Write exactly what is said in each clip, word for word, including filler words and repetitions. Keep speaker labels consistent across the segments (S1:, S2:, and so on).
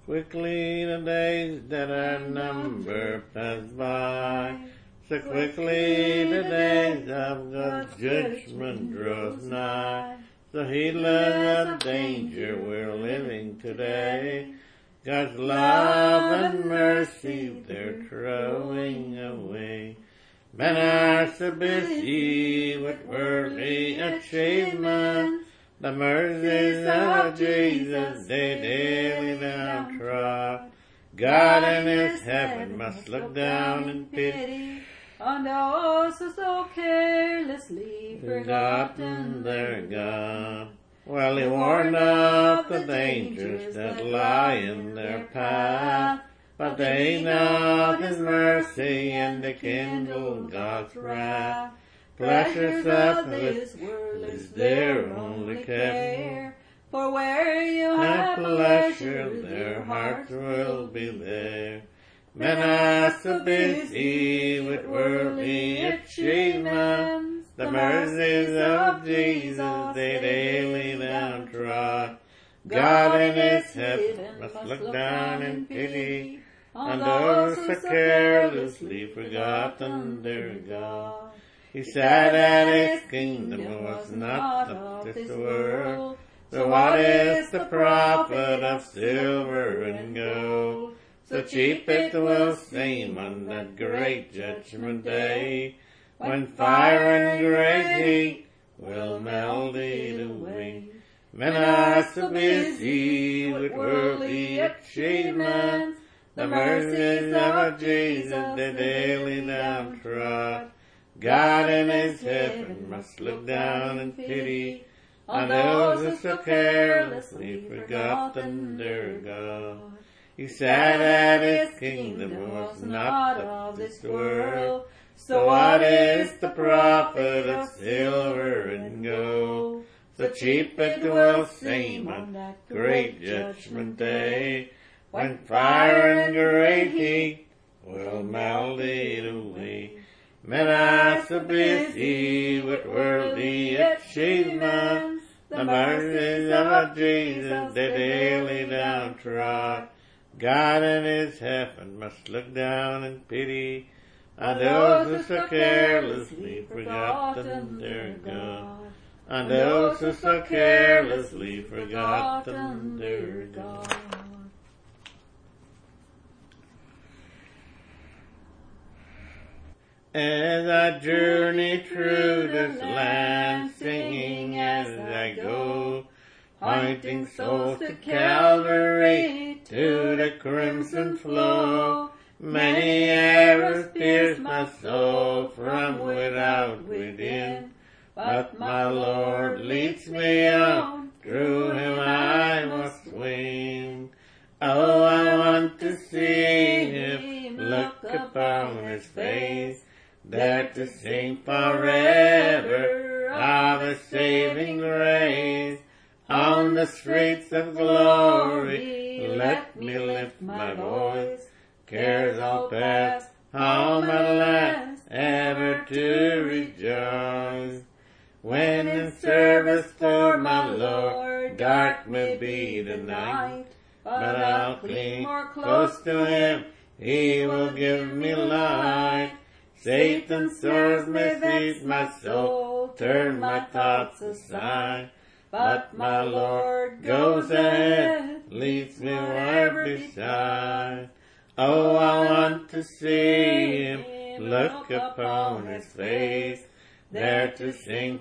S1: Quickly the days that are numbered pass by. So quickly the days of God's judgment draws nigh. So heedless of danger we're living today. God's love and mercy they're throwing away. Men are so busy with worldly achievement. The mercies of Jesus they daily downtrod. God in his heaven must look down in pity
S2: on those who so carelessly forgotten
S1: their God. Well, he warned of the dangers that lie in their path, but they know his mercy and they kindle God's wrath. Pleasures of this world is their only care, for where you have pleasure, their hearts will be there. Men are so busy with worldly achievements, the mercies of Jesus they daily downtrod. God in his heaven must look down in pity on those who carelessly forgotten their God. He said that his kingdom was not of this world. So what is the profit of silver and gold? So cheap it will seem on that great judgment day, when fire and great heat will melt it away. Men are so busy with worldly achievements, the mercies of Jesus they daily downtrod. God in his heaven must look down in pity on those who so carelessly forgotten their God. He said that his kingdom was not of this world. So what is the profit of silver and gold? So cheap it will seem on that great judgment day, when fire and great heat will melt it away. Men are so busy with worldly achievements, the mercies of Jesus they daily downtrod. God in his heaven must look down in pity on those who so carelessly forgotten their God. On those who so carelessly forgotten their God. As I journey through this land, singing as I go, pointing souls to Calvary, to the crimson flow. Many errors pierce my soul from without within, but my Lord leads me on, through him I must win. Oh, I want to see him, look upon his face, there to sing forever of his saving grace. On the streets of glory, let me lift my voice, cares all past, home at last, ever to rejoice. When in service for my Lord, dark may be the night, but I'll cling more close to him, he will give me light. Satan's swords may seize my soul, turn my thoughts aside, but my Lord goes ahead, leads me where beside. Oh, I want to see him, look upon his face, there to sing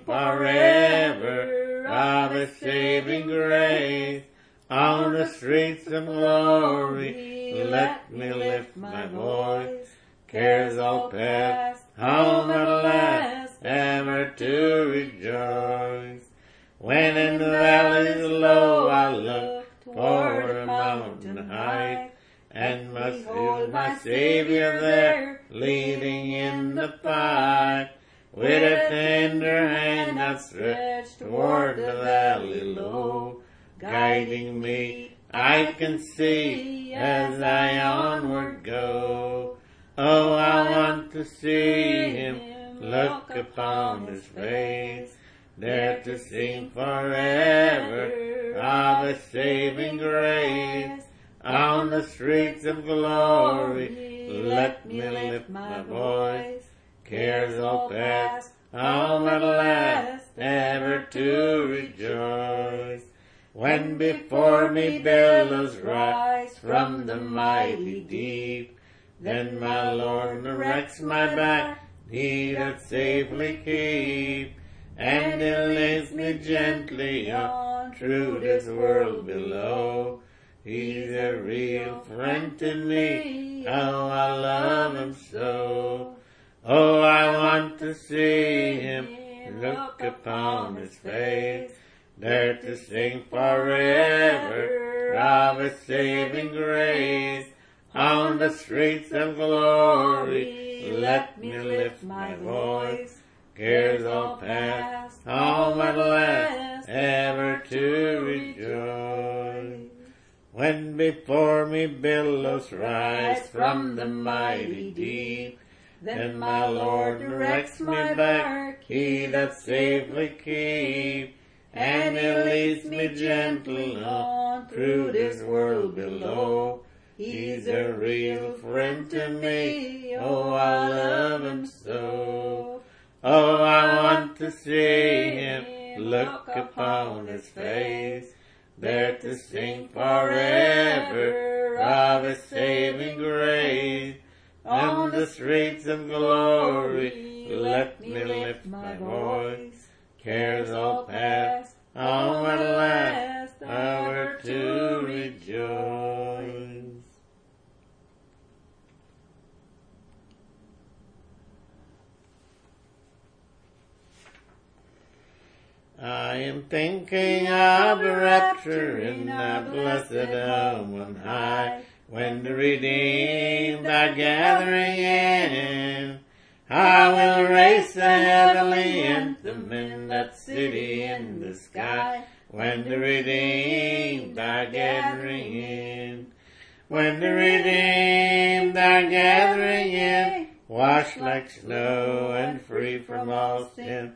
S1: forever of his saving grace. On the streets of glory, let me lift my voice, cares all past, home at last, ever to rejoice. When in the valleys low I look toward the mountain height, and must behold my Savior there, leading in the fight. With a tender hand outstretched toward the valley low, guiding me, I can see as I onward go. Oh, I want to see him, look upon his face, there to sing forever of his saving grace. on the streets of glory. Let me lift my voice. Cares all past, home at last, ever to rejoice. When before me billows rise from the mighty deep, then my Lord directs my back, He doth safely keep, and He leads me gently on through this world below. He's a real friend to me, how I love Him so. Oh, I want to see Him, look upon His face, there to sing forever of His saving grace. On the streets of glory, let me lift my voice. Cares all past, home at last, ever to rejoice. When before me billows rise from the mighty deep, then my Lord directs my back, He doth safely keep, and He leads me gently on through this world below. He's a real friend to me, oh, I love Him so. Oh, I want to see Him, look upon His face, there to sing forever of His saving grace. On the streets of glory, let me lift my voice. Cares all past, home at last, ever to rejoice. I am thinking of the rapture in the blessed home on high, when the redeemed are gathering in. I will raise the heavenly anthem in that city in the sky, when the redeemed are gathering in. When the redeemed are gathering in, washed like snow and free from all sin,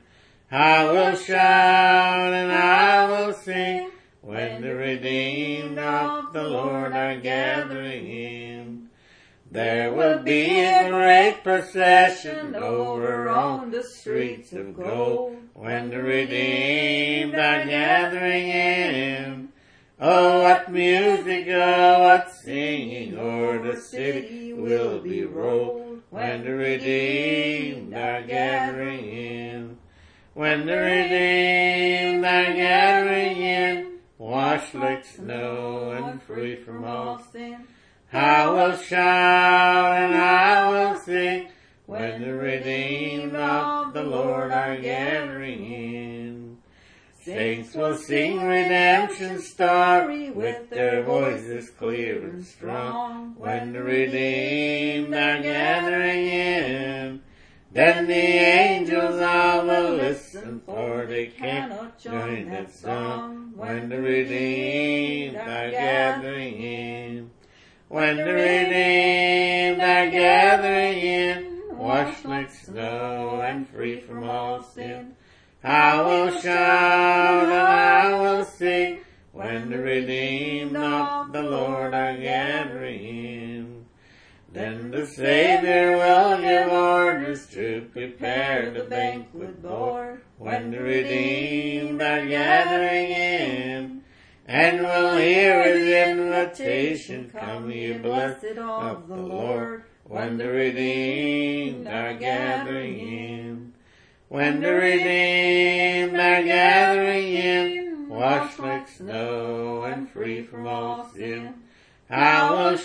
S1: I will shout and I will sing, when the redeemed of the Lord are gathering in. There will be a great procession over on the streets of gold, when the redeemed are gathering in. Oh, what music, oh, what singing, o'er the city will be rolled, when the redeemed are gathering in. When the redeemed are gathering in, washed like snow and free from all sin, I will shout and I will sing, when the redeemed of the Lord are gathering in. Saints will sing redemption's story with their voices clear and strong, when the redeemed are gathering in. Then the angels all will listen, for they cannot join that song, when the redeemed are gathering in. When the redeemed are gathering in, washed like snow and free from all sin, I will shout and I will sing, when the redeemed of the Lord are gathering in. Then the Savior will give orders to prepare the banquet board, when the redeemed are gathering in. And we'll hear His invitation, come ye blessed of the Lord, when the redeemed are gathering in. When the redeemed are gathering in, washed like snow and free from all sin, I will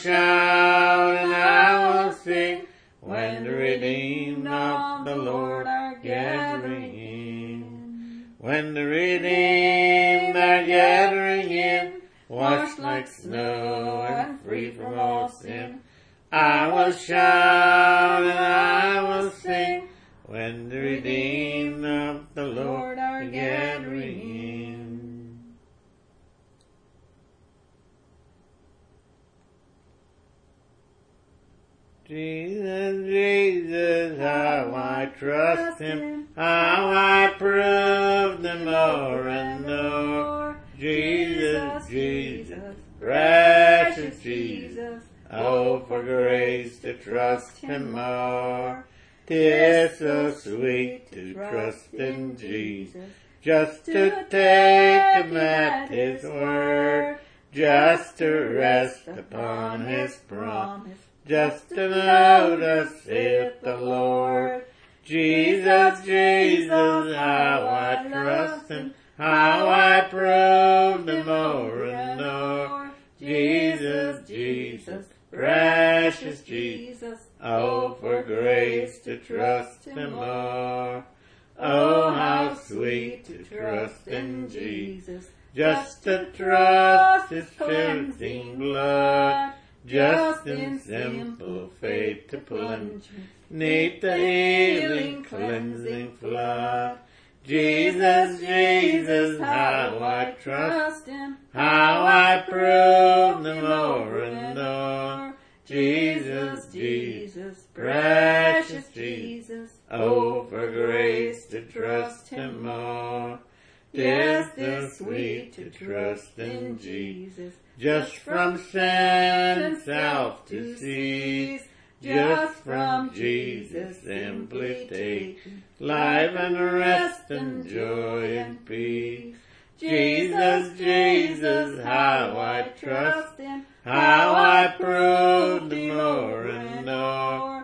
S1: shout and I will sing, when the redeemed of the Lord are gathering in. When the redeemed are gathering in, washed like snow and free from all sin, I will shout and I will sing, when the redeemed of the Lord are gathering in. Jesus, Jesus, how I trust Him, how I prove Him more and more. Jesus, Jesus, precious precious Jesus. Oh, for grace to trust Him more. 'Tis so sweet to trust in Jesus, just to take Him at His word, just to rest upon His promise, just to know thus saith the Lord. Jesus, Jesus, how I trust Him, how I prove Him more and more. Jesus, Jesus, precious Jesus, oh, for grace to trust Him more. Oh, how sweet to trust in Jesus, just to trust His cleansing blood, just in simple faith to plunge neath the healing cleansing flood. Jesus, Jesus, how I trust Him, how I prove Him more and more. Jesus, Jesus, precious Jesus, oh, for grace to trust Him more. 'Tis so sweet to trust in Jesus, just from sin and self to cease, just from Jesus simply taking life and rest and joy and peace. Jesus, Jesus, how I trust Him, how I prove Him more and more.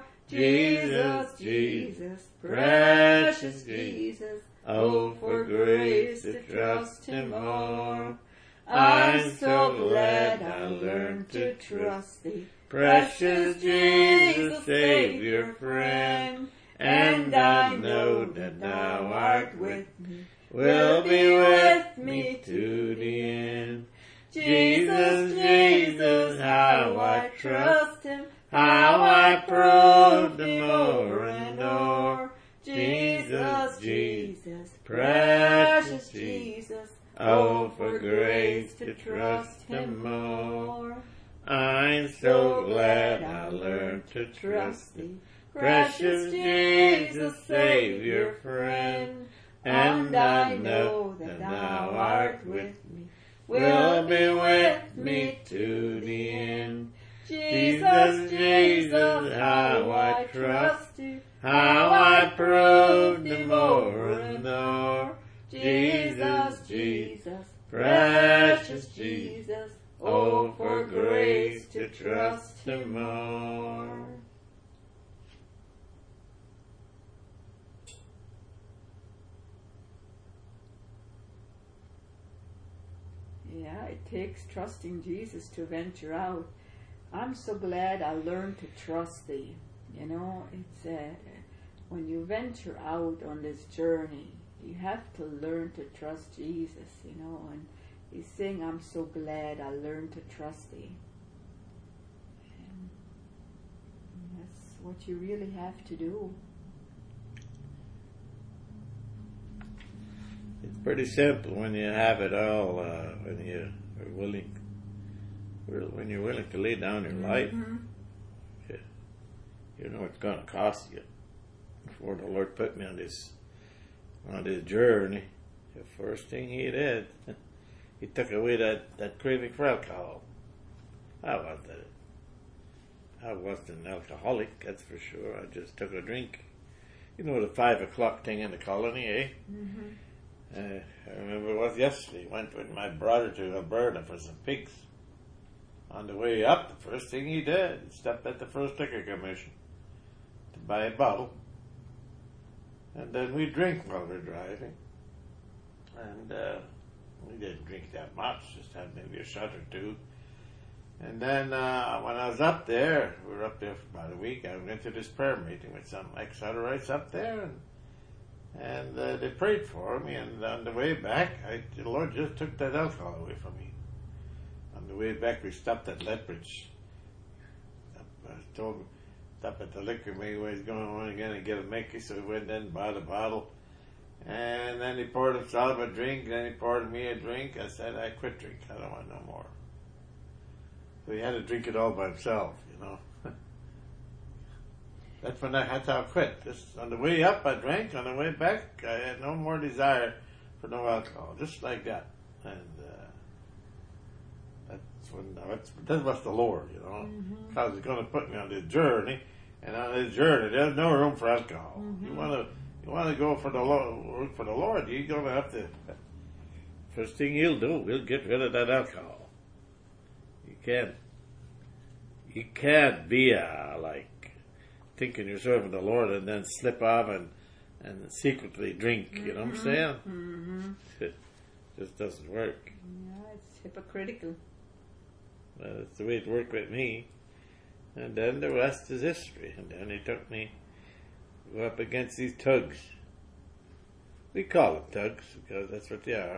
S1: Jesus, Jesus, precious Jesus, oh, for grace to trust Him more. I'm so glad I learned to trust Thee, precious Jesus, Savior, friend, and I know that Thou art with me, will be with me to the end. Jesus, Jesus, how I trust Him, how I prove Him more and more. Jesus, Jesus, precious Jesus, oh, for grace to trust Him more. I'm so glad I learned to trust Thee, precious Jesus, Savior, friend, and I know that Thou art with me, will be with me to the end. Jesus, Jesus, how I trust You, how I proved Him more and more. Jesus, Jesus, precious Jesus, oh, for grace to trust Him more.
S2: Yeah, it takes trusting Jesus to venture out. I'm so glad I learned to trust Thee. You know, it's uh, when you venture out on this journey, you have to learn to trust Jesus, you know, and He's saying, I'm so glad I learned to trust Thee. And that's what you really have to do.
S1: It's pretty simple when you have it all, uh, when you are willing, when you're willing to lay down your life.
S2: Mm-hmm.
S1: You, you know it's going to cost you. Before the Lord put me on this, on this journey, the first thing He did, He took away that, that craving for alcohol. I wasn't it. I wasn't an alcoholic, that's for sure. I just took a drink. You know the five o'clock thing in the colony, eh?
S2: Mm-hmm.
S1: Uh, I remember it was yesterday. Went with my brother to Alberta for some pigs. On the way up, the first thing he did, he stopped at the first liquor commission to buy a bottle. And then we drink while we're driving. And uh, we didn't drink that much, just had maybe a shot or two. And then uh, when I was up there, we were up there for about a week, I went to this prayer meeting with some ex-Hutterites up there, and And uh, they prayed for me, and on the way back, I, the Lord just took that alcohol away from me. On the way back, we stopped at Lethbridge. I told him, stop at the liquor, maybe he's going on again and get a Mickey, so we went in and bought a bottle. And then he poured himself a drink, then he poured me a drink. I said, I quit drinking, I don't want no more. So he had to drink it all by himself, you know. That's when I had to quit. Just on the way up, I drank. On the way back, I had no more desire for no alcohol. Just like that. And uh, that's when that's, that's what's the Lord, you know,
S2: Mm-hmm.
S1: because He's going to put me on this journey, and on this journey there's no room for alcohol.
S2: Mm-hmm.
S1: You want to you want to go for the Lord, for the Lord, you're going to have to. First thing He'll do, He'll get rid of that alcohol. You can't. You can't be a, like thinking you're serving the Lord and then slip off and and secretly drink. You know what I'm saying?
S2: Mm-hmm.
S1: It just doesn't work.
S2: Yeah, it's hypocritical.
S1: Well, that's the way it worked with me. And then the rest is history. And then He took me go up against these thugs. We call them thugs because that's what they are.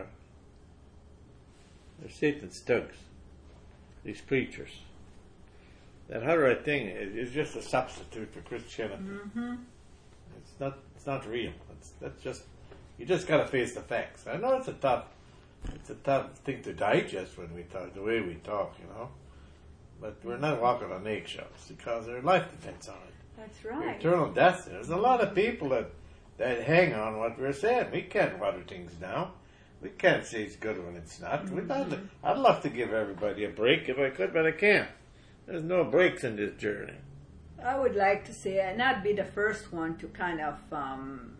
S1: They're Satan's thugs. These preachers. That other thing is, is just a substitute for Christianity.
S2: Mm-hmm.
S1: It's not. It's not real. It's that's just. You just got to face the facts. I know it's a tough. It's a tough thing to digest when we talk the way we talk, you know. But we're not walking on eggshells because their life depends on it.
S2: That's right.
S1: Eternal destiny. There's a lot of people that that hang on what we're saying. We can't water things down. We can't say it's good when it's not. Mm-hmm. We'd not, I'd love to give everybody a break if I could, but I can't. There's no breaks in this journey.
S2: I would like to say, and I'd be the first one to kind of um,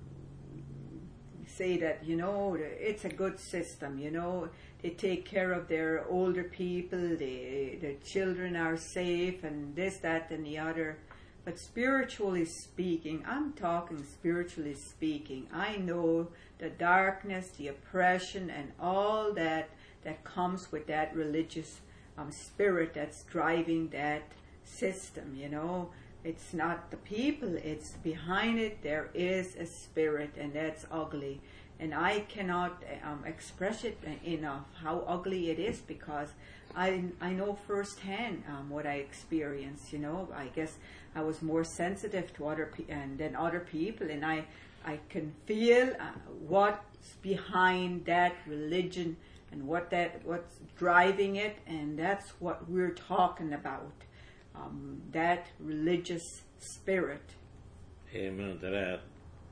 S2: say that, you know, it's a good system, you know. They take care of their older people, they, their children are safe, and this, that, and the other. But spiritually speaking, I'm talking spiritually speaking, I know the darkness, the oppression, and all that that comes with that religious um, spirit that's driving that system, you know. It's not the people, it's behind it, there is a spirit, and that's ugly. And I cannot um, express it enough, how ugly it is, because I I know firsthand um, what I experienced, you know. I guess I was more sensitive to other pe- and than other people, and I, I can feel uh, what's behind that religion and what that what's driving it, and that's what we're talking about, um, that religious spirit.
S1: Amen to that.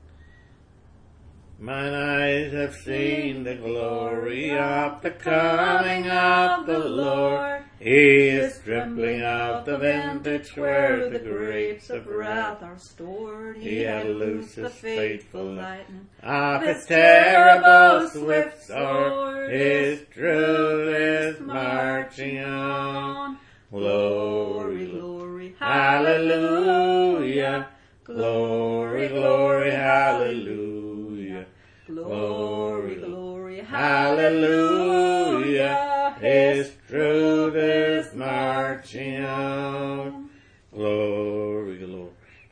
S1: Mine eyes have seen the glory of the coming of the Lord. He is trembling out the vintage where the grapes of wrath
S2: are stored.
S1: He had loosed the faithful
S2: lightning
S1: of his terrible swift sword. His truth is marching on. Glory,
S2: glory,
S1: hallelujah. Glory, glory, hallelujah.
S2: Glory, glory,
S1: hallelujah. His truth is marching on. Glory, glory,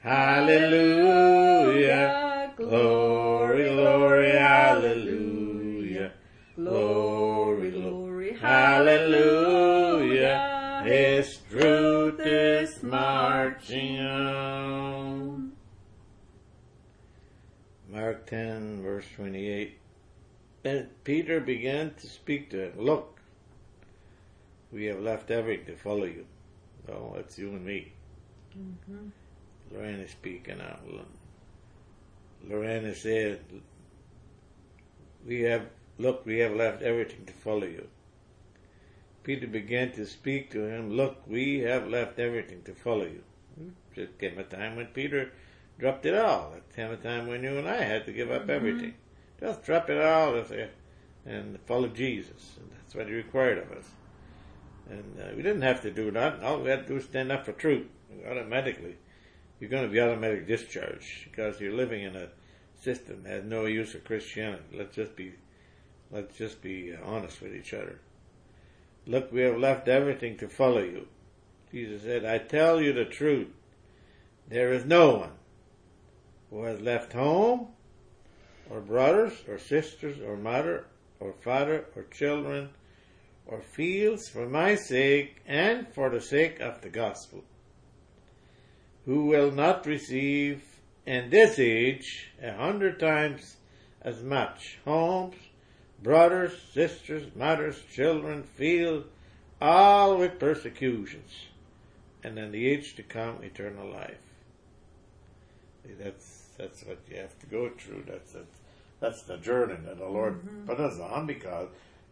S1: hallelujah. Glory, glory, hallelujah. Glory, glory, hallelujah. His truth is marching on. Mark ten, verse twenty-eight. Then Peter began to speak to him. Look, we have left everything to follow you. Oh, that's you and me.
S2: Mm-hmm.
S1: Lorraine is speaking out. Lorraine said, we have, look, we have left everything to follow you. Peter began to speak to him. Look, we have left everything to follow you. There came a time when Peter dropped it all. There came a time when you and I had to give up mm-hmm. everything. Just drop it all and follow Jesus. And that's what He required of us. And uh, we didn't have to do that. All we had to do was stand up for truth. Automatically, you're going to be automatically discharged because you're living in a system that has no use for Christianity. Let's just be, let's just be honest with each other. Look, we have left everything to follow you. Jesus said, I tell you the truth. There is no one who has left home, or brothers, or sisters, or mother, or father, or children, or fields for my sake and for the sake of the gospel, who will not receive in this age a hundred times as much homes, brothers, sisters, mothers, children, fields, all with persecutions, and in the age to come eternal life. That's that's what you have to go through. That's that's, that's the journey that the Lord mm-hmm. put us on, because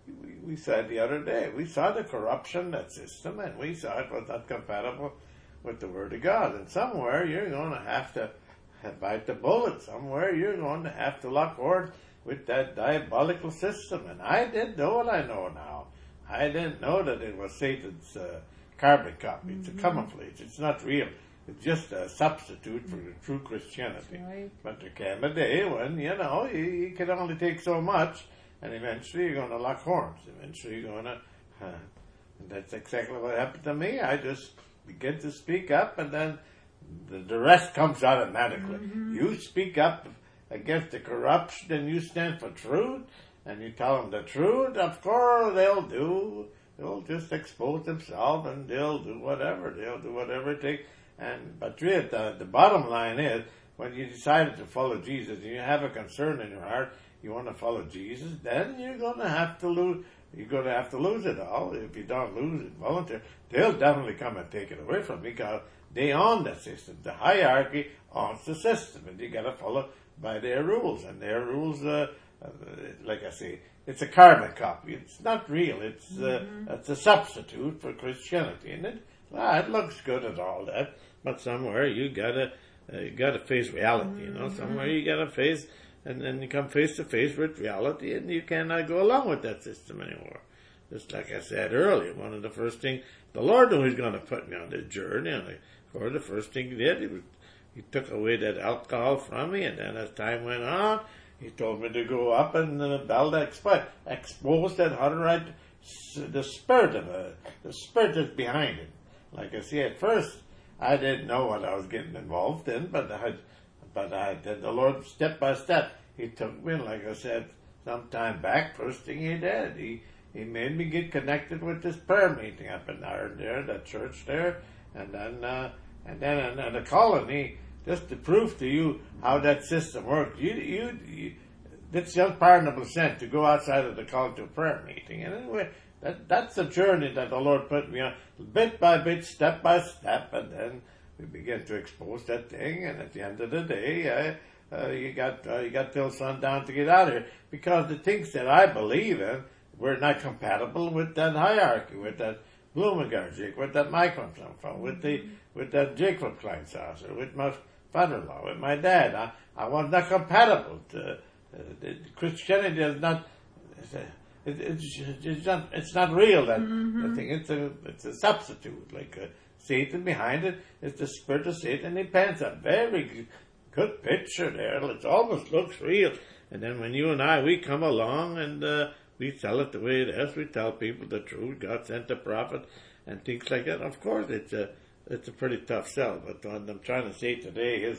S1: we, we said the other day, we saw the corruption, that system, and we saw it was not compatible with the Word of God. And somewhere you're going to have to bite the bullet. Somewhere you're going to have to lock horns with that diabolical system. And I didn't know what I know now. I didn't know that it was Satan's uh, carbon copy. It's mm-hmm. a camouflage. It's not real. It's just a substitute for the true Christianity.
S2: Right.
S1: But there came a day when, you know, you, you can only take so much, and eventually you're going to lock horns. Eventually you're going to... Uh, and that's exactly what happened to me. I just began to speak up, and then the, the rest comes automatically. Mm-hmm. You speak up against the corruption, and you stand for truth, and you tell them the truth, of course they'll do. They'll just expose themselves, and they'll do whatever. They'll do whatever it takes. And but really, the, the bottom line is, when you decided to follow Jesus, and you have a concern in your heart, you want to follow Jesus, then you're going to have to lose. You're going to have to lose it all. If you don't lose it voluntarily, they'll definitely come and take it away from you, because they own the system. The hierarchy owns the system, and you got to follow by their rules. And their rules, uh, uh, like I say, it's a carbon copy. It's not real. It's uh, mm-hmm. it's a substitute for Christianity, and it well, it looks good and all that. But somewhere you gotta uh, you gotta face reality. Mm-hmm. You know, somewhere you gotta face, and then you come face to face with reality, and you cannot go along with that system anymore. Just like I said earlier, one of the first things the Lord knew He was going to put me on this journey, and of course, the first thing He did, He was, He took away that alcohol from me, and then as time went on, He told me to go up and uh, build expose, expose that hundred, the spirit of it, the spirit that's behind it. Like I say, at first, I didn't know what I was getting involved in, but I, but I did the Lord step by step. He took me, like I said, some time back. First thing He did, He He made me get connected with this prayer meeting up in Ireland there, that church there, and then uh, and then and, the colony. Just to prove to you how that system works, you, you, you it's unpardonable sin to go outside of the call to a prayer meeting. And anyway, that that's the journey that the Lord put me on, bit by bit, step by step, and then we began to expose that thing. And at the end of the day, uh, uh, you got uh, you got till sundown to get out of here, because the things that I believe in were not compatible with that hierarchy, with that Blumengarn, with that Micron, with the with that Jacob Kleinsasser, with my father-in-law, with my dad. I, I was not compatible. To, uh, Christianity is not. It's, a, it, it's, it's not. It's not real. That mm-hmm. the thing. It's a. It's a substitute. Like uh, Satan behind it is the spirit of Satan. He paints a very good picture there. It almost looks real. And then when you and I we come along and uh, we tell it the way it is, we tell people the truth. God sent the prophet and things like that. Of course, it's a. It's a pretty tough sell, but what I'm trying to say today is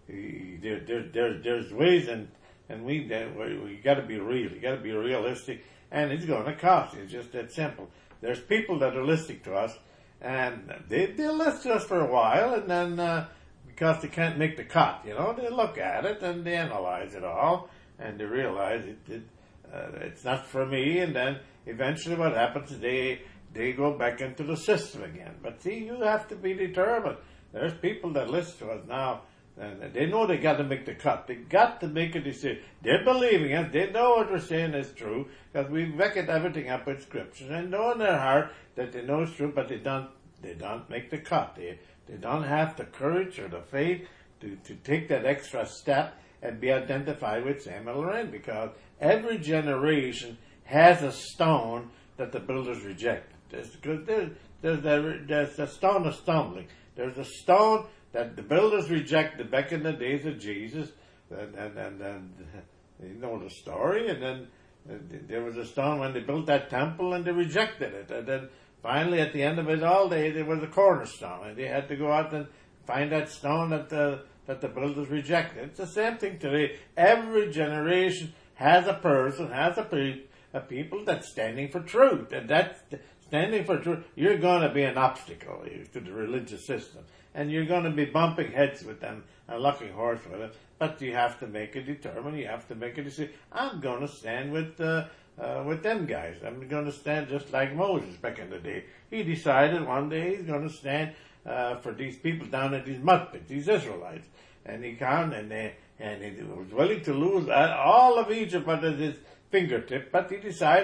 S1: there, there, there, there's ways, and and we we got to be real. You got to be realistic, and it's going to cost you. It's just that simple. There's people that are listening to us, and they they'll listen to us for a while, and then uh, because they can't make the cut, you know, they look at it and they analyze it all, and they realize it, it uh, it's not for me, and then eventually what happens is they. They go back into the system again. But see, you have to be determined. There's people that listen to us now, and they know they got to make the cut. They got to make a decision. They're believing it. They know what we're saying is true, because we've backed everything up with scriptures, and know in their heart that they know it's true, but they don't. They don't make the cut. They they don't have the courage or the faith to to take that extra step and be identified with Samuel Loren, because every generation has a stone that the builders reject. Because there's, there's, there's, there's a stone of stumbling. There's a stone that the builders rejected back in the days of Jesus. And, and, and, and you know the story. And then and there was a stone when they built that temple, and they rejected it. And then finally, at the end of it all, they, there was a cornerstone. And they had to go out and find that stone that the, that the builders rejected. It's the same thing today. Every generation has a person, has a people, a people that's standing for truth. And that's... Standing for truth, you're going to be an obstacle to the religious system. And you're going to be bumping heads with them and locking horns with them. But you have to make it determined. You have to make a decision. I'm going to stand with uh, uh, with them guys. I'm going to stand just like Moses back in the day. He decided one day he's going to stand uh, for these people down at these mud pits, these Israelites. And he came and, they, and he was willing to lose all of Egypt under his fingertip. But he decided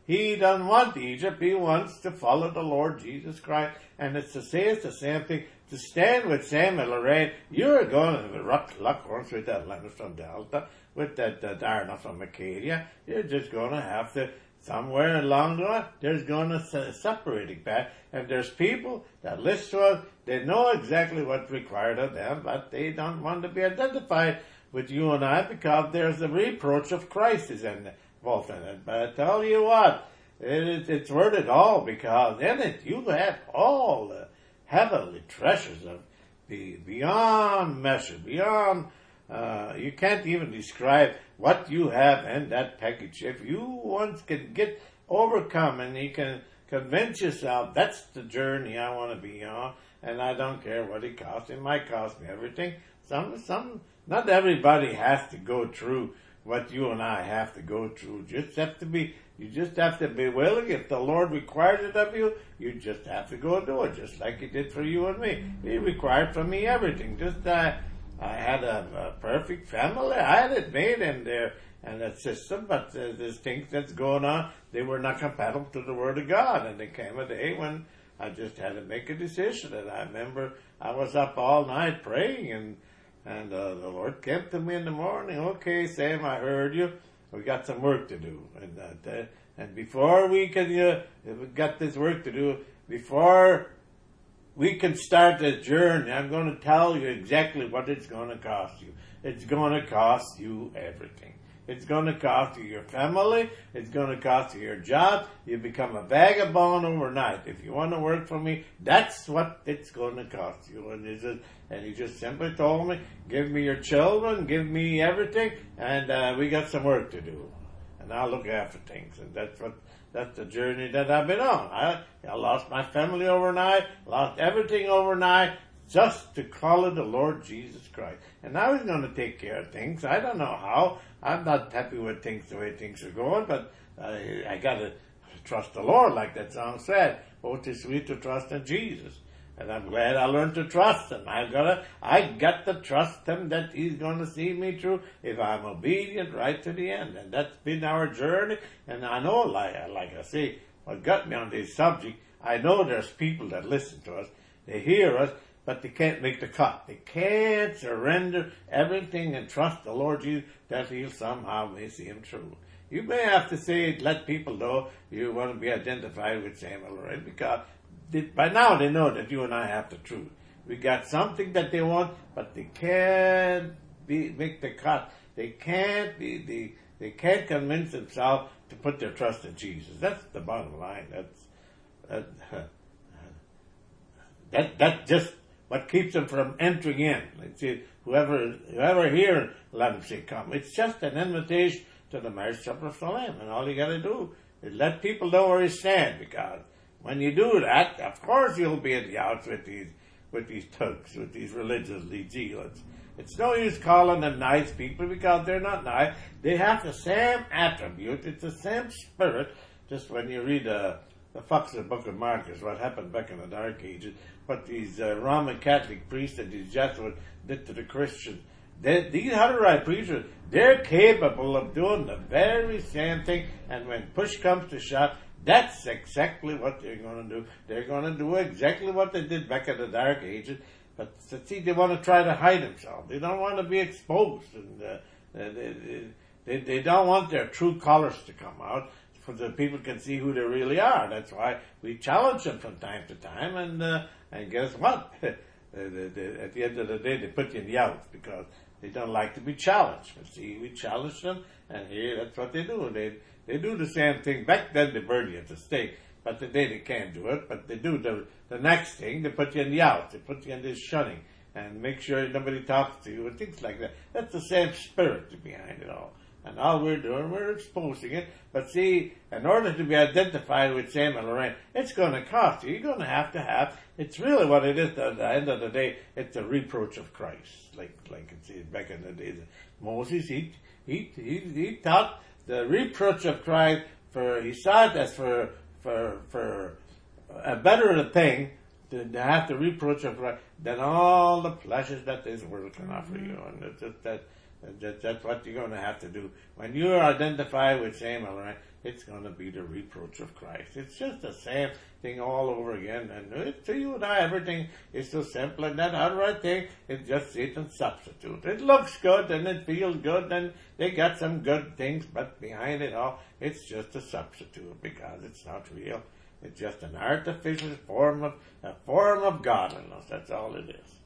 S1: He doesn't want Egypt. He wants to follow the Lord Jesus Christ. And it's to say it's the same thing. To stand with Sam and Lorraine, you're going to rock Luckhorns with that Leonard from Delta, with that uh, Darna from Acadia. You're just going to have to, somewhere along the line, there's going to se- separating path. And there's people that listen to us, they know exactly what's required of them, but they don't want to be identified with you and I because there's a reproach of Christ is involved in it. But I tell you what, it, it's worth it all because in it you have all the heavenly treasures of the beyond measure, beyond, uh, you can't even describe what you have in that package. If you once can get overcome and you can convince yourself that's the journey I want to be on, and I don't care what it costs. It might cost me everything. Some, some, not everybody has to go through what you and I have to go through. Just have to be, you just have to be willing. If the Lord requires it of you, you just have to go do it, just like He did for you and me. He required from me everything. Just, uh, I had a, a perfect family. I had it made in there and a system, but uh, there's things that's going on. They were not compatible to the Word of God. And there came a day when I just had to make a decision. And I remember I was up all night praying, and and uh, the Lord came to me in the morning. Okay, Sam, I heard you. We got some work to do. And uh, uh, and before we can, uh, we got this work to do, before we can start the journey, I'm going to tell you exactly what it's going to cost you. It's going to cost you everything. It's going to cost you your family. It's going to cost you your job. You become a vagabond overnight. If you want to work for me, that's what it's going to cost you. And he just, and he just simply told me, give me your children, give me everything, and uh, we got some work to do. And I'll look after things. And that's what, that's the journey that I've been on. I, I lost my family overnight, lost everything overnight, just to follow the Lord Jesus Christ. And now He's going to take care of things. I don't know how. I'm not happy with things the way things are going, but uh, I got to trust the Lord, like that song said. Oh, it's sweet to trust in Jesus. And I'm glad I learned to trust Him. I gotta, I got to trust Him that He's going to see me through if I'm obedient right to the end. And that's been our journey. And I know, like, like I say, what got me on this subject, I know there's people that listen to us, they hear us, but they can't make the cut. They can't surrender everything and trust the Lord Jesus that He'll somehow may see Him through. You may have to say, let people know you want to be identified with Samuel Lorraine, because they, by now they know that you and I have the truth. We got something that they want, but they can't be, make the cut. They can't be, they, they can't convince themselves to put their trust in Jesus. That's the bottom line. That's, that, uh, that, that just what keeps them from entering in. Let's see, whoever, whoever here, let them say come. It's just an invitation to the marriage supper of the Lamb, and all you got to do is let people know where you stand. Because when you do that, of course you'll be at the outs with these, with these thugs, with these religious zealots. It's no use calling them nice people because they're not nice. They have the same attribute. It's the same spirit. Just when you read uh, the Fox's Book of Martyrs, what happened back in the Dark Ages, what these uh, Roman Catholic priests and these Jesuits did to the Christians. They, these Hutterite preachers, they're capable of doing the very same thing. And when push comes to shove, that's exactly what they're going to do. They're going to do exactly what they did back in the Dark Ages. But see, they want to try to hide themselves. They don't want to be exposed, and uh, they, they, they don't want their true colors to come out, so that people can see who they really are. That's why we challenge them from time to time, and uh, and guess what? they, they, they, at the end of the day, they put you in the out because they don't like to be challenged. But see, we challenge them, and here that's what they do. They they do the same thing. Back then, they burned you at the stake. But today they can't do it, but they do the the next thing, they put you in the out, they put you in this shunning, and make sure nobody talks to you, and things like that. That's the same spirit behind it all. And all we're doing, we're exposing it. But see, in order to be identified with Sam and Lorraine, it's going to cost you. You're going to have to have, it's really what it is at the end of the day, it's a reproach of Christ. Like, like it's back in the days. Moses, he, he, he, he taught the reproach of Christ for, he saw it as for, for for a better thing to, to have the reproach of Christ than all the pleasures that this world can offer you. And it's just that That, that's what you're going to have to do. When you identify with Samuel, right, it's going to be the reproach of Christ. It's just the same thing all over again. And it, to you and I, everything is so simple. And that other right thing is just Satan's substitute. It looks good and it feels good and they got some good things, but behind it all, it's just a substitute because it's not real. It's just an artificial form of a form of godliness. That's all it is.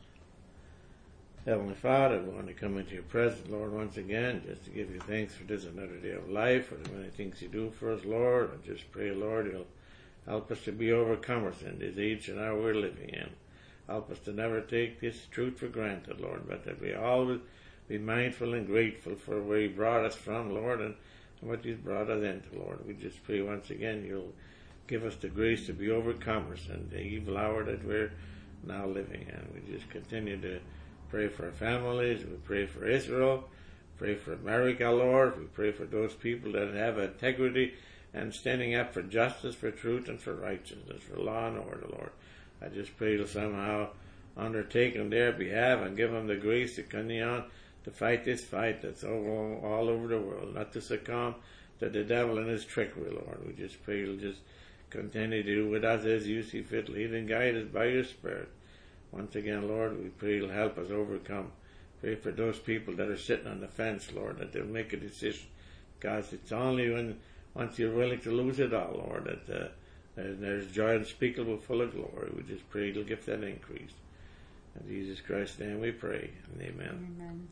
S1: Heavenly Father, we want to come into your presence, Lord, once again, just to give you thanks for this another day of life, for the many things you do for us, Lord. I just pray, Lord, you'll help us to be overcomers in this age and hour we're living in. Help us to never take this truth for granted, Lord, but that we always be mindful and grateful for where you brought us from, Lord, and what you've brought us into, Lord. We just pray once again you'll give us the grace to be overcomers in the evil hour that we're now living in. We just continue to pray for our families. We pray for Israel. Pray for America, Lord. We pray for those people that have integrity and standing up for justice, for truth, and for righteousness, for law and order, Lord. I just pray to somehow undertake on their behalf and give them the grace to continue on to fight this fight that's all, all over the world, not to succumb to the devil and his trickery, Lord. We just pray you'll just continue to do with us as you see fit. Lead and guide us by your Spirit. Once again, Lord, we pray you'll help us overcome. Pray for those people that are sitting on the fence, Lord, that they'll make a decision. Because it's only when once you're willing to lose it all, Lord, that uh, there's joy unspeakable, full of glory. We just pray you'll give that increase. In Jesus Christ's name we pray. And amen.
S2: Amen.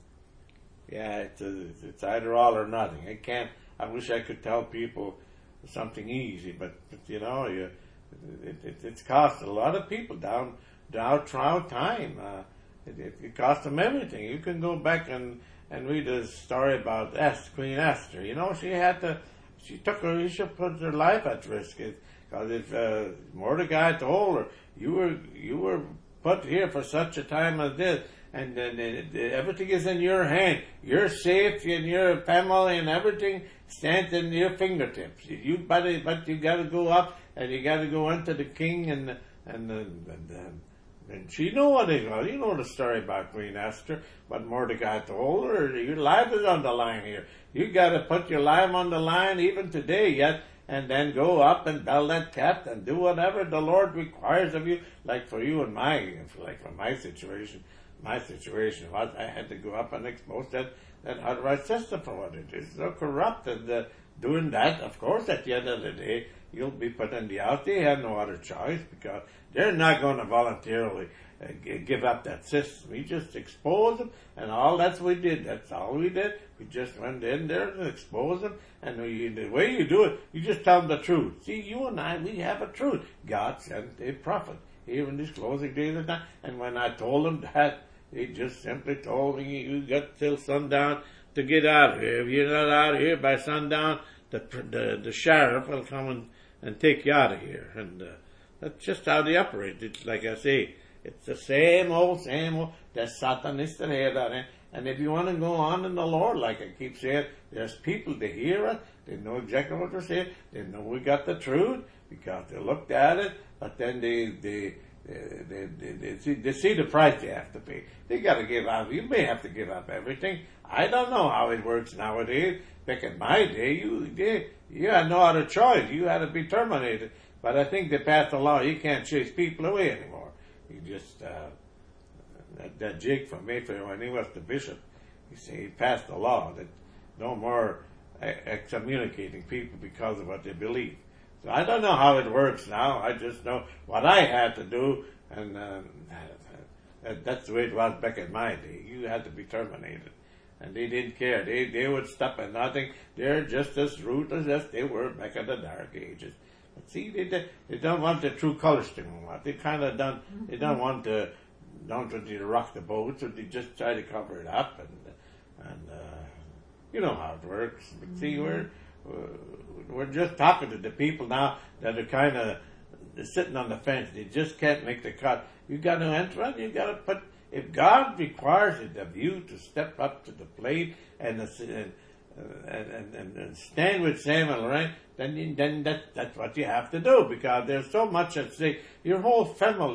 S1: Yeah, it's, a, it's either all or nothing. I can't, I wish I could tell people something easy, but, but you know, you, it, it, it's cost a lot of people down down throughout time. Uh, it, it, it cost them everything. You can go back and, and read a story about Esther, Queen Esther. You know, she had to, she took her, she put her life at risk. Because if uh, Mordecai told her, you were, you were put here for such a time as this, and then uh, everything is in your hand. You're safe, and your family and everything stands in your fingertips. You, but, but you got to go up and you got to go into the king and and and, and, and and she knew what it was. You know the story about Queen Esther. But Mordecai told her, your life is on the line here. You got to put your life on the line even today yet, and then go up and bell that cat and do whatever the Lord requires of you. Like for you and my, like for my situation. My situation was I had to go up and expose that, that outright system for what it is. So corrupt, and uh, doing that, of course, at the end of the day, you'll be put in the out. They have no other choice because they're not going to voluntarily uh, g- give up that system. We just exposed them, and all that's what we did. That's all we did. We just went in there and exposed them, and we, the way you do it, you just tell them the truth. See, you and I, we have a truth. God sent a prophet here in these closing days of time, and when I told them that, he just simply told me, you got till sundown to get out of here. If you're not out of here by sundown, the the, the sheriff will come and, and take you out of here. And uh, that's just how they operate. It's like I say, it's the same old, same old, the Satanists that hear that. And if you want to go on in the Lord, like I keep saying, there's people that hear it, they know exactly what they're saying, they know we got the truth, because they looked at it, but then they, they, They, they, they, they, see, they see the price they have to pay. They got to give up. You may have to give up everything. I don't know how it works nowadays. Back in my day, you they, you had no other choice. You had to be terminated. But I think they passed a law. You can't chase people away anymore. You just uh, that, that Jake from Mayfair, when he was the bishop, he said he passed a law that no more excommunicating people because of what they believe. So I don't know how it works now. I just know what I had to do, and uh, that's the way it was back in my day. You had to be terminated, and they didn't care. They they would stop at nothing. They're just as ruthless as they were back in the Dark Ages. But see, they they don't want the true colors to come out. They kind of don't. They don't want to don't want to rock the boat, so they just try to cover it up, and and uh, you know how it works. But see, we're. Uh, We're just talking to the people now that are kind of sitting on the fence. They just can't make the cut. You got to enter it. You got to put. If God requires it of you to step up to the plate and and and, and, and stand with Samuel, right? Then then that that's what you have to do, because there's so much at stake. Your whole family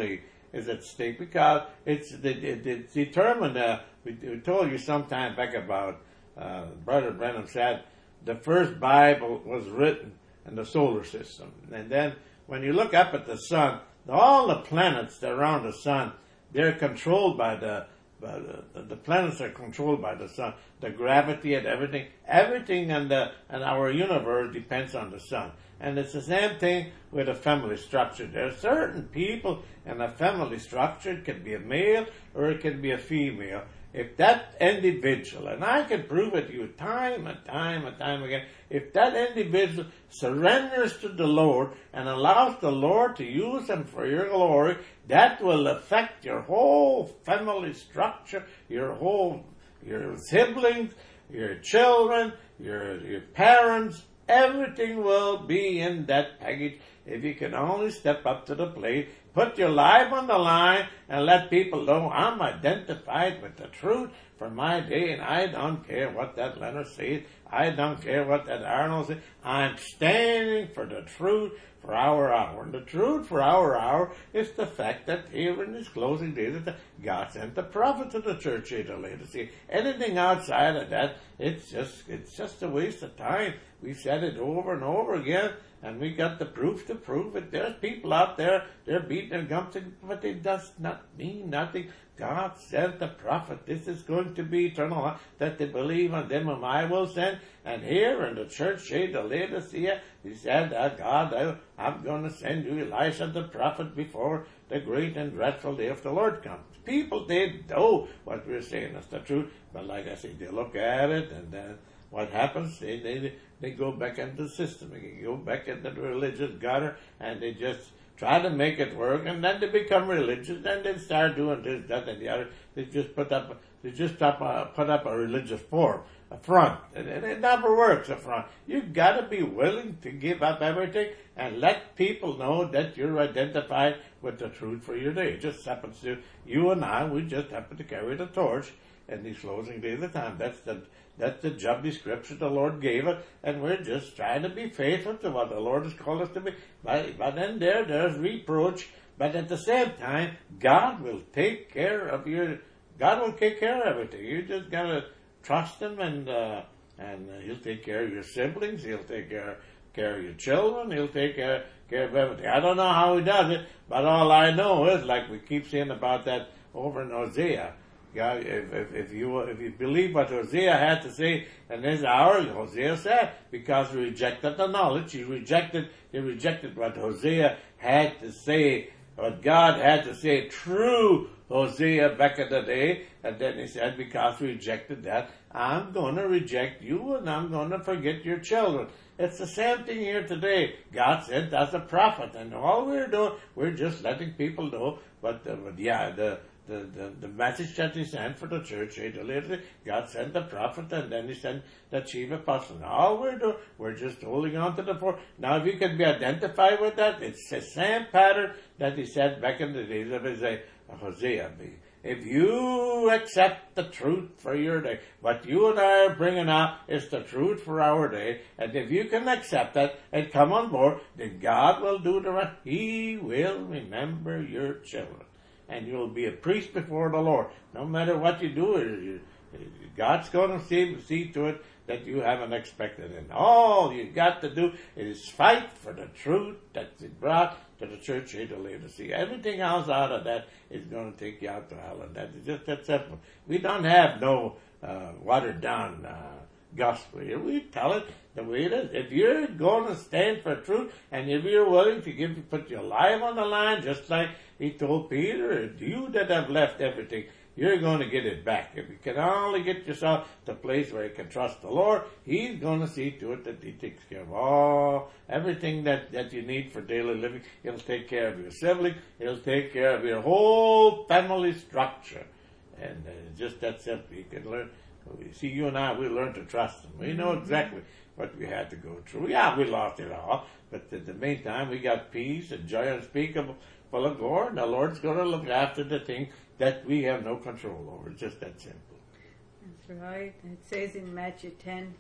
S1: is at stake because it's, it's determined. Uh, we, we told you some time back about, uh, Brother Brenham said, the first Bible was written in the solar system. And then when you look up at the sun, all the planets that are around the sun, they're controlled by the, by the, the planets are controlled by the sun. The gravity and everything, everything in the, in our universe depends on the sun. And it's the same thing with a family structure. There are certain people in a family structure. It can be a male or it can be a female. If that individual, and I can prove it to you time and time and time again, if that individual surrenders to the Lord and allows the Lord to use them for your glory, that will affect your whole family structure, your whole, your siblings, your children, your, your parents. Everything will be in that package if you can only step up to the plate, put your life on the line, and let people know I'm identified with the truth for my day, and I don't care what that Leonard says. I don't care what that Arnold says. I'm standing for the truth for our hour. And the truth for our hour is the fact that here in these closing days, God sent the prophet to the church age of Laodicea. Anything outside of that, it's just it's just a waste of time. We said it over and over again, and we got the proof to prove it. There's people out there, they're beating their gums, but it does not mean nothing. God sent the prophet. This is going to be eternal life, that they believe on them whom I will send. And here in the church age of Laodicea, he said, oh God, I, I'm going to send you Elisha the prophet before the great and dreadful day of the Lord comes. People, they know what we're saying is the truth, but like I said, they look at it, and then what happens? They, they, they go back into the system. They go back into the religious gutter, and they just try to make it work, and then they become religious, and they start doing this, that, and the other. They just put up, they just up, uh, put up a religious form, a front, and, and it never works. A front. You've got to be willing to give up everything and let people know that you're identified with the truth for your day. It just happens to you and I. We just happen to carry the torch in these closing days of time. That's the That's the job description the Lord gave it, and we're just trying to be faithful to what the Lord has called us to be. But, but then there, there's reproach. But at the same time, God will take care of your, God will take care of everything. You just gotta trust Him, and uh, and uh, He'll take care of your siblings. He'll take care, care of your children. He'll take care, care of everything. I don't know how He does it, but all I know is, like we keep saying about that over in Hosea, God, if, if, if you if you believe what Hosea had to say in this hour, Hosea said, because he rejected the knowledge, he rejected he rejected what Hosea had to say, what God had to say through Hosea back in the day, and then he said, because we rejected that, I'm going to reject you, and I'm going to forget your children. It's the same thing here today. God sent us a prophet, and all we're doing, we're just letting people know, but, uh, but yeah, the The, the, the message that he sent for the church age of Laodicea, God sent the prophet, and then he sent the chief apostle. And all we're doing, we're just holding on to the fort. Now, if you can be identified with that, it's the same pattern that he said back in the days of Hosea. Hosea. If you accept the truth for your day, what you and I are bringing out is the truth for our day, and if you can accept that and come on board, then God will do the rest. He will remember your children. And you'll be a priest before the Lord. No matter what you do, God's going to see, see to it that you haven't expected it. All you got to do is fight for the truth that's brought to the church age of Laodicea. Everything else out of that is going to take you out to hell. And that is just that simple. We don't have no uh, watered down uh, gospel here. We tell it the way it is. If you're going to stand for truth, and if you're willing to give, put your life on the line, just like He told Peter, you that have left everything, you're going to get it back. If you can only get yourself to a place where you can trust the Lord, He's going to see to it that He takes care of all, everything that, that you need for daily living. He'll take care of your sibling. He'll take care of your whole family structure. And uh, just that simple. You can learn. See, you and I, we learn to trust Him. We know exactly what we had to go through. Yeah, we lost it all. But at the meantime, we got peace and joy unspeakable, full of glory, and the Lord's going to look after the thing that we have no control over. It's just that simple.
S2: That's right. It says in Matthew ten,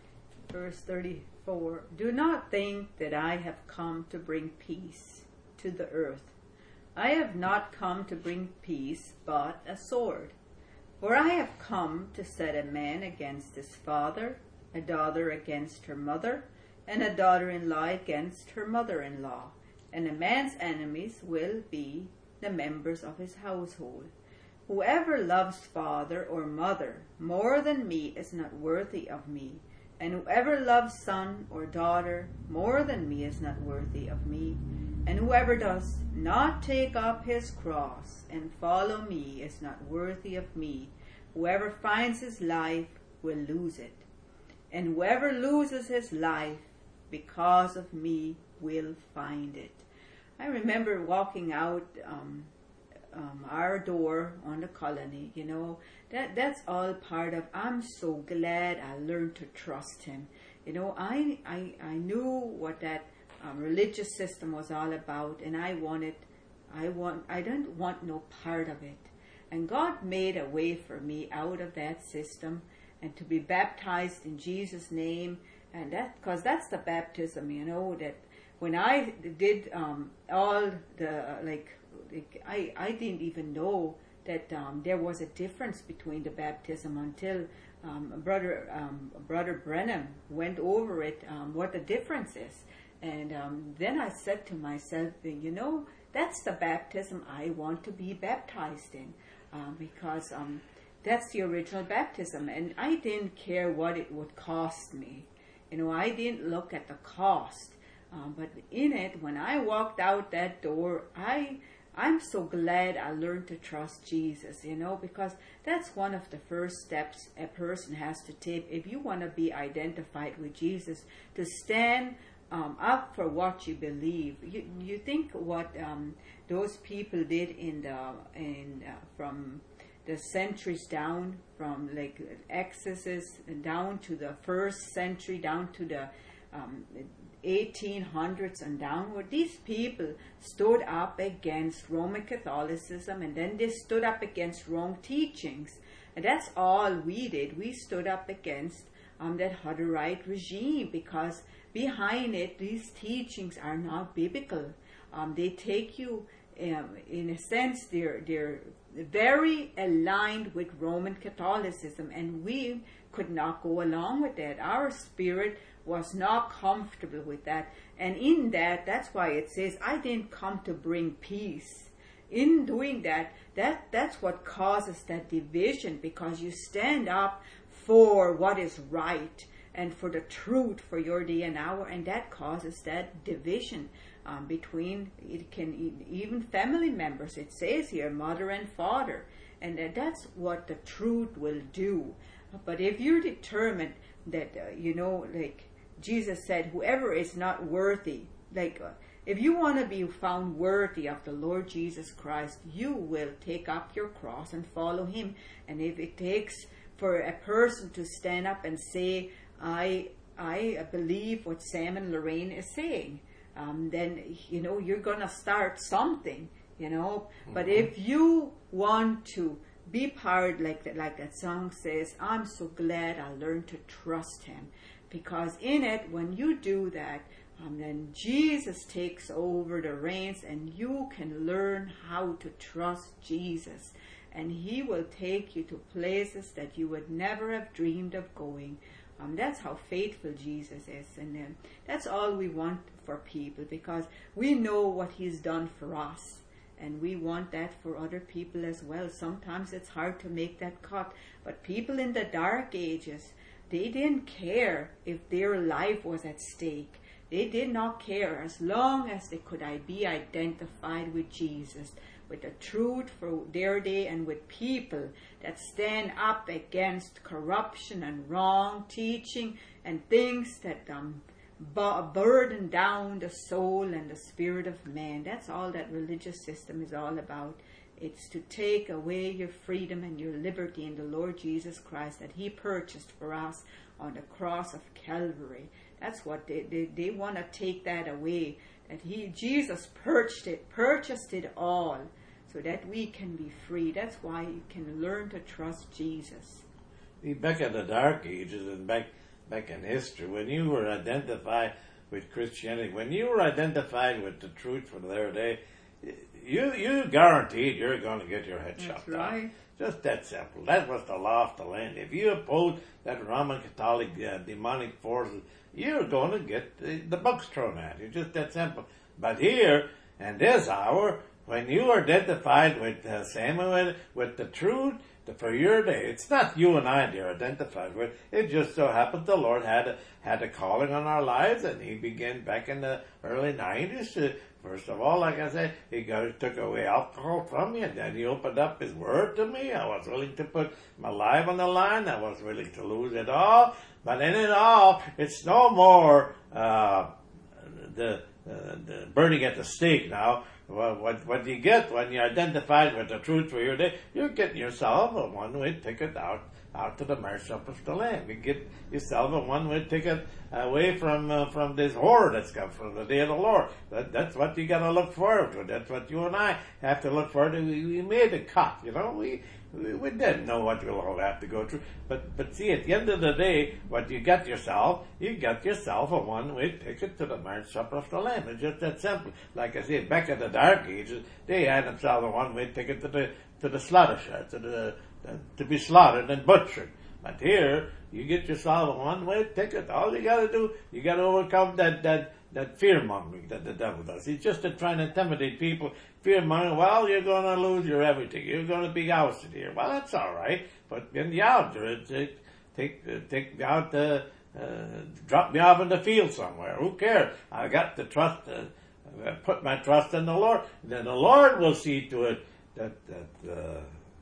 S2: verse thirty-four, do not think that I have come to bring peace to the earth. I have not come to bring peace, but a sword. For I have come to set a man against his father, a daughter against her mother, and a daughter-in-law against her mother-in-law. And a man's enemies will be the members of his household. Whoever loves father or mother more than me is not worthy of me, and whoever loves son or daughter more than me is not worthy of me. And whoever does not take up his cross and follow me is not worthy of me. Whoever finds his life will lose it, and whoever loses his life because of me will find it. I remember walking out um, um, our door on the colony, you know, that that's all part of, I'm so glad I learned to trust him. You know, I, I, I knew what that um, religious system was all about, and I wanted, I want, I didn't want no part of it. And God made a way for me out of that system, and to be baptized in Jesus' name, and that, because that's the baptism, you know, that when I did um, all the, like, like, I, I didn't even know that um, there was a difference between the baptism until um, brother um, brother Brenham went over it, um, what the difference is. And um, then I said to myself, you know, that's the baptism I want to be baptized in, um, because um, that's the original baptism. And I didn't care what it would cost me. You know, I didn't look at the cost. Um, but in it, when I walked out that door, I, I'm so glad I learned to trust Jesus, you know, because that's one of the first steps a person has to take if you want to be identified with Jesus, to stand um, up for what you believe. You, you think what um, those people did in the in uh, from the centuries down, from like Exodus down to the first century, down to the um, eighteen hundreds and downward, these people stood up against Roman Catholicism, and then they stood up against wrong teachings. And that's all we did. We stood up against um, that Hutterite regime, because behind it, these teachings are not biblical. Um, they take you, um, in a sense, they're, they're very aligned with Roman Catholicism, and we could not go along with that. Our spirit was not comfortable with that. And in that, that's why it says, I didn't come to bring peace. In doing that, that that's what causes that division, because you stand up for what is right and for the truth for your day and hour, and that causes that division um, between, it can even family members. It says here, mother and father, and that that's what the truth will do. But if you're determined that, uh, you know, like Jesus said, whoever is not worthy, like uh, if you want to be found worthy of the Lord Jesus Christ, you will take up your cross and follow him. And if it takes for a person to stand up and say, I I believe what Sam and Lorraine is saying, um, then, you know, you're going to start something, you know. Mm-hmm. But if you want to be part, like that, like that song says, I'm so glad I learned to trust him. Because in it, when you do that, um, then Jesus takes over the reins, and you can learn how to trust Jesus. And he will take you to places that you would never have dreamed of going. Um, that's how faithful Jesus is. And um, that's all we want for people, because we know what he's done for us. And we want that for other people as well. Sometimes it's hard to make that cut. But people in the dark ages, they didn't care if their life was at stake. They did not care, as long as they could be identified with Jesus, with the truth for their day, and with people that stand up against corruption and wrong teaching and things that um, burden down the soul and the spirit of man. That's all that religious system is all about. It's to take away your freedom and your liberty in the Lord Jesus Christ that he purchased for us on the cross of Calvary. That's what they, they, they want to take that away. That he, Jesus purchased it, purchased it all, so that we can be free. That's why you can learn to trust Jesus.
S1: Back in the Dark Ages and back back in history, when you were identified with Christianity, when you were identified with the truth for their day, you you guaranteed you're going to get your head
S2: That's
S1: chopped
S2: right.
S1: off. Just that simple. That was the law of the land. If you oppose that Roman Catholic uh, demonic forces, you're going to get the, the books thrown at you. Just that simple. But here, in this hour, when you are identified with uh, Samuel, with the truth, the, for your day, it's not you and I they're identified with. It just so happened the Lord had a, had a calling on our lives, and He began back in the early nineties to, first of all, like I said, He got took away alcohol from me, and then He opened up His Word to me. I was willing to put my life on the line. I was willing to lose it all. But in it all, it's no more uh, the, uh, the burning at the stake now. Well, what, what you get when you're identified with the truth for your day, you're getting yourself a one-way ticket out out to the marriage supper of the Lamb. You get yourself a one-way ticket away from uh, from this horror that's come from the day of the Lord. That, that's what you got to look forward to. That's what you and I have to look forward to. We, we made a cut, you know. We, we we didn't know what we'll all have to go through. But but see, at the end of the day, what you got yourself, you got yourself a one-way ticket to the marriage supper of the Lamb. It's just that simple. Like I said, back in the Dark Ages, they had themselves a one-way ticket to the to the slaughter shed, to the to be slaughtered and butchered. But here, you get yourself a one-way ticket. All you got to do, you got to overcome that that that fear-mongering that the devil does. He's just trying to intimidate people. Fear-mongering, well, you're going to lose your everything. You're going to be ousted here. Well, that's all right. Put me out there. Take, take, uh, take me out, uh, uh, drop me off in the field somewhere. Who cares? I got to trust, uh, put my trust in the Lord. Then the Lord will see to it that, that, uh,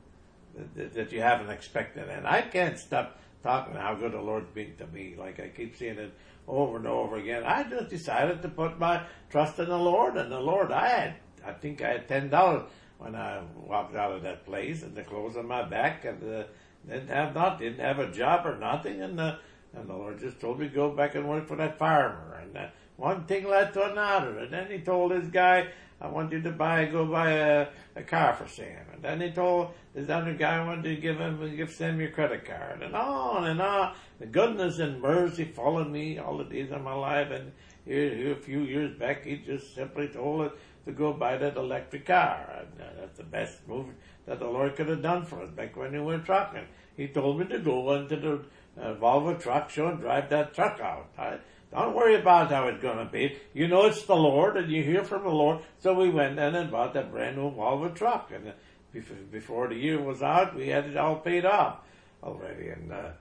S1: that, that you haven't expected. And I can't stop talking how good the Lord's been to me. Like I keep saying it over and over again. I just decided to put my trust in the Lord, and the Lord, I had, I think I had ten dollars when I walked out of that place, and the clothes on my back, and uh, didn't have not, didn't have a job or nothing, and the, and the Lord just told me to go back and work for that farmer, and uh, one thing led to another, and then He told this guy, I want you to buy, go buy a, a car for Sam. And then he told this other guy, I wanted to give him, give Sam your credit card. And on and on. The goodness and mercy followed me all the days of my life. And here, here a few years back, he just simply told us to go buy that electric car. And uh, that's the best move that the Lord could have done for us back when we were trucking. He told me to go into the uh, Volvo truck show and drive that truck out. I, Don't worry about how it's going to be. You know it's the Lord, and you hear from the Lord. So we went in and bought that brand new Volvo truck. And before the year was out, we had it all paid off already. And uh,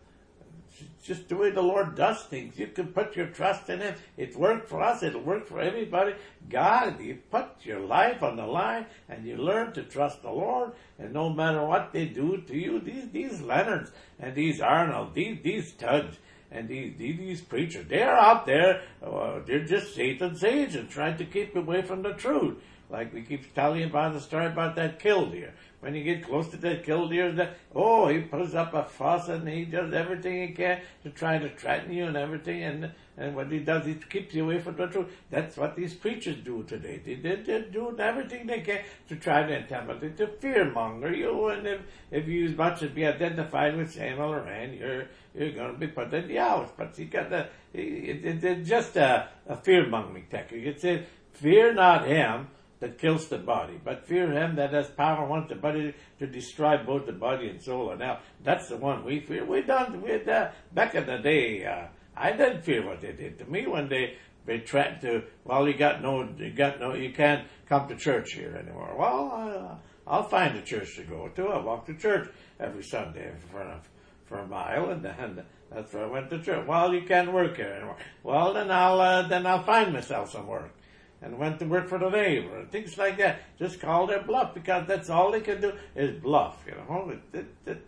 S1: just the way the Lord does things. You can put your trust in Him. It worked for us. It'll work for everybody. God, you put your life on the line, and you learn to trust the Lord. And no matter what they do to you, these these Leonards and these Arnold, these these Tudge, and these, these preachers, they're out there, uh, they're just Satan's agents trying to keep away from the truth. Like we keep telling you about the story about that killdeer. When you get close to that killdeer, that, oh, he puts up a fuss and he does everything he can to try to threaten you and everything. And and what he does, he keeps you away from the truth. That's what these preachers do today. They, they, they're doing everything they can to try to intimidate, to fearmonger you. And if, if you as much as be identified with Samuel or Ann, you're you're going to be put in the house. But you got the, it, it, it's just a, a fear-mongering technique. It says, fear not him that kills the body, but fear him that has power wants the body to destroy both the body and soul. And now, that's the one we fear. We done, we uh, back in the day, uh, I didn't fear what they did to me when they, they tried to, well, you got no, you got no, you can't come to church here anymore. Well, uh, I'll find a church to go to. I walk to church every Sunday for a, for a mile, and then that's where I went to church. Well, you can't work here anymore. Well, then I'll, uh, then I'll find myself some work. And went to work for the neighbor, and things like that. Just call their bluff, because that's all they can do is bluff, you know. It, it, it,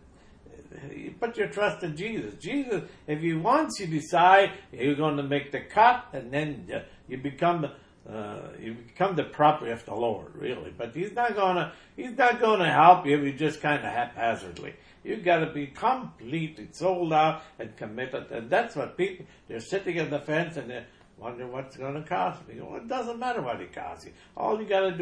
S1: you put your trust in Jesus. Jesus, if you once you decide you're going to make the cut, and then uh, you become uh, you become the property of the Lord, really. But He's not gonna He's not gonna help you if you just kind of haphazardly. You've got to be completely sold out and committed, and that's what people, they're sitting on the fence and they're wonder what's going to cost me. Well, it doesn't matter what it costs you. All you got to do,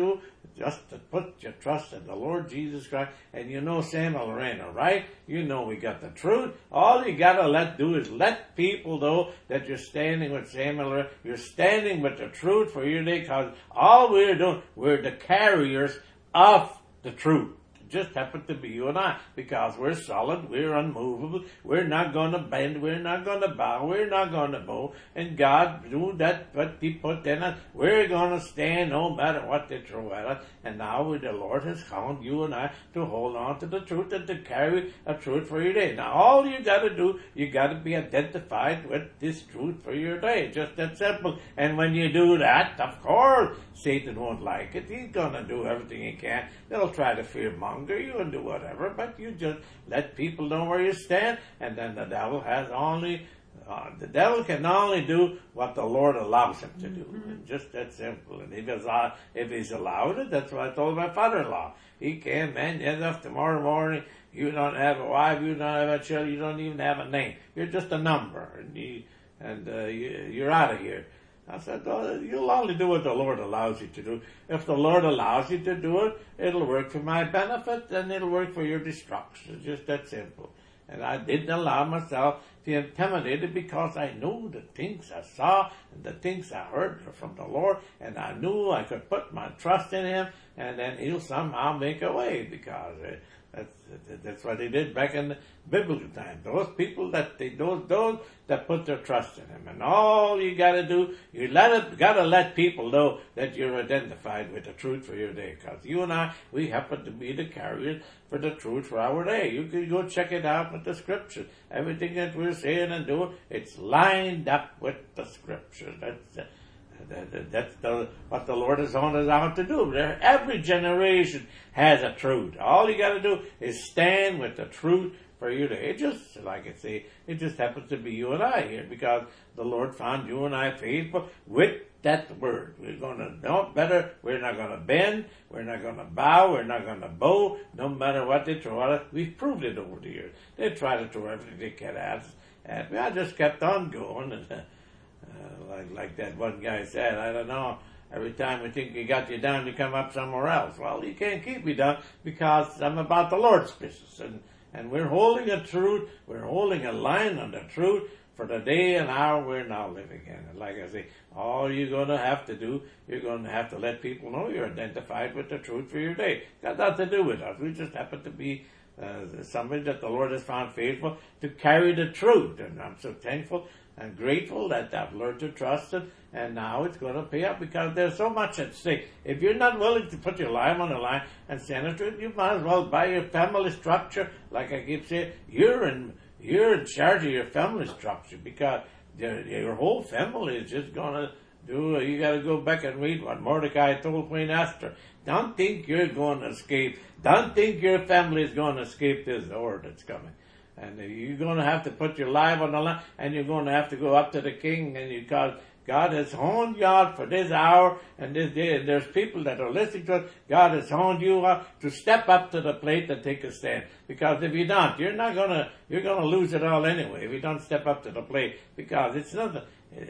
S1: Just to put your trust in the Lord Jesus Christ. And you know Samuel Lorena, right? You know we got the truth. All you gotta let do is let people know that you're standing with Samuel Lorena. You're standing with the truth for your day, because all we're doing, we're the carriers of the truth. Just happen to be you and I, because we're solid, we're unmovable, we're not going to bend, we're not going to bow, we're not going to bow, and God do that what He put in us. We're going to stand no matter what they throw at us. And now the Lord has found you and I to hold on to the truth and to carry a truth for your day. Now all you got to do, you got to be identified with this truth for your day. Just that simple. And when you do that, of course, Satan won't like it. He's going to do everything he can. They'll try to fearmonger you and do whatever, but you just let people know where you stand, and then the devil has only, uh, the devil can only do what the Lord allows him to do. Mm-hmm. And just that simple. And if he's, uh, if he's allowed it, that's what I told my father-in-law. He can't, man, end up tomorrow morning, you don't have a wife, you don't have a child, you don't even have a name. You're just a number, and, you, and uh, you, you're out of here. I said, oh, you'll only do what the Lord allows you to do. If the Lord allows you to do it, it'll work for my benefit, and it'll work for your destruction. It's just that simple. And I didn't allow myself to be intimidated, because I knew the things I saw and the things I heard were from the Lord, and I knew I could put my trust in Him, and then He'll somehow make a way, because uh, that's, that's what He did back in the biblical time. Those people that they, those, those that put their trust in Him. And all you gotta do, you let it, gotta let people know that you're identified with the truth for your day. Because you and I, we happen to be the carriers for the truth for our day. You can go check it out with the Scriptures. Everything that we're saying and doing, it's lined up with the Scriptures. That's uh, That's the, what the Lord has on us out to do. Every generation has a truth. All you got to do is stand with the truth for you to. It just, like I say, it just happens to be you and I here, because the Lord found you and I faithful with that word. We're going to know better. We're not going to bend. We're not going to bow. We're not going to bow. No matter what they throw at us. We've proved it over the years. They try to throw everything they can at us. And I just kept on going. And, uh, Uh, like like that one guy said, I don't know, every time we think we got you down, you come up somewhere else. Well, you can't keep me down, because I'm about the Lord's business. And, and we're holding a truth, we're holding a line on the truth for the day and hour we're now living in. And like I say, all you're going to have to do, you're going to have to let people know you're identified with the truth for your day. Got nothing to do with us. We just happen to be uh, somebody that the Lord has found faithful to carry the truth. And I'm so thankful and grateful that I've learned to trust it, and now it's going to pay up, because there's so much at stake. If you're not willing to put your life on the line and stand up to it, you might as well buy your family structure. Like I keep saying, you're in you're in charge of your family structure, because your, your whole family is just going to do. You got to go back and read what Mordecai told Queen Esther. Don't think you're going to escape. Don't think your family is going to escape this horde that's coming. And you're going to have to put your life on the line, and you're going to have to go up to the king, and you, because God has honed you out for this hour and this day, and there's people that are listening to it. God has honed you out to step up to the plate and take a stand. Because if you don't, you're not going to, you're going to lose it all anyway if you don't step up to the plate, because it's not,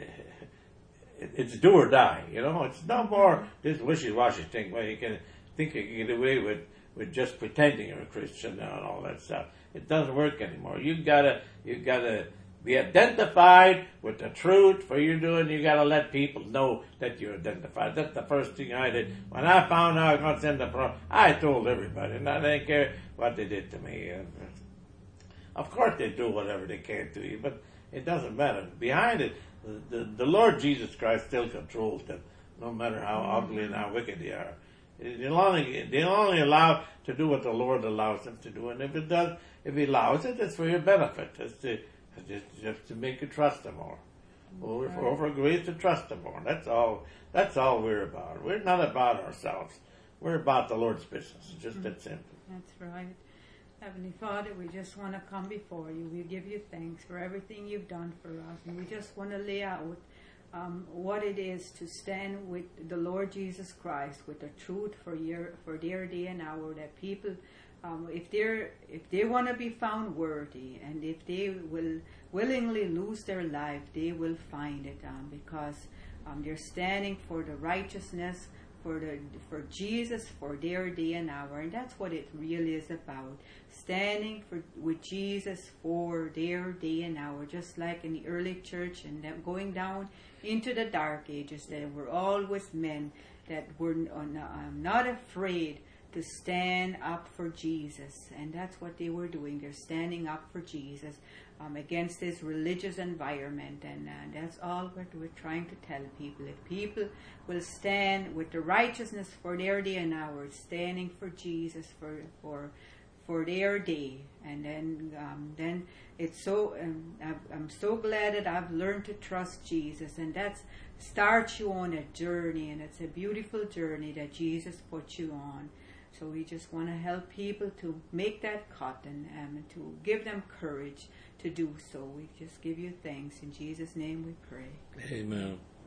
S1: it's do or die, you know. It's no more this wishy-washy thing where you can think you can get away with, with just pretending you're a Christian and all that stuff. It doesn't work anymore. You gotta, you gotta be identified with the truth for you doing. You gotta let people know that you're identified. That's the first thing I did. When I found out I was gonna send the pro, I told everybody, and I didn't care what they did to me. Of course they do whatever they can to you, but it doesn't matter. Behind it, the, the, the Lord Jesus Christ still controls them, no matter how ugly and how wicked they are. They'll only, they'll only allow to do what the Lord allows them to do. And if it does, if He allows it, it's for your benefit. It's to, it's just to make you trust Him more. Over, right. over grace to trust Him more. That's all, that's all we're about. We're not about ourselves. We're about the Lord's business. It's just mm-hmm. that simple.
S2: That's right. Heavenly Father, we just want to come before you. We give you thanks for everything you've done for us. And we just want to lay out Um, what it is to stand with the Lord Jesus Christ, with the truth for your for their day and hour. That people, um, if they're if they want to be found worthy, and if they will willingly lose their life, they will find it, um, because um, they're standing for the righteousness for the for Jesus for their day and hour, and that's what it really is about. Standing for with Jesus for their day and hour, just like in the early church, and then going down into the dark ages. There were always men that were um, not afraid to stand up for Jesus, and that's what they were doing. They're standing up for Jesus um, against this religious environment, and uh, that's all what we're trying to tell people. If people will stand with the righteousness for their day and hour, standing for Jesus for for for their day, and then um, then it's so um, I'm so glad that I've learned to trust Jesus, and that's starts you on a journey, and it's a beautiful journey that Jesus put you on. So we just want to help people to make that cut, and um, to give them courage to do so. We just give you thanks. In Jesus' name we pray.
S1: Amen.